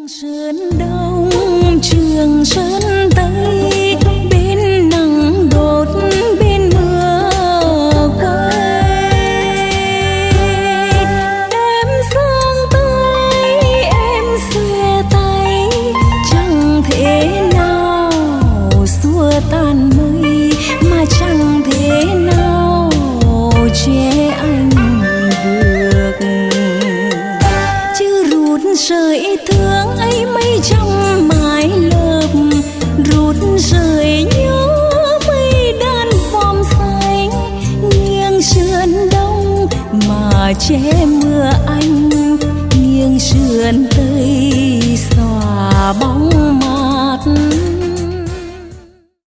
Sơn Đông Trường Sơn Tây, bên nắng đốt bên mưa quay. Em giang tay em xòe tay, chẳng thể nào xua tan mây, mà chẳng thể nào che anh được. Chứ rút sợi thương ấy mấy trong mái lợp, rút rời nhớ mấy đàn vòm xanh, nghiêng sườn đông mà che mưa anh, nghiêng sườn tây xòa bóng mát.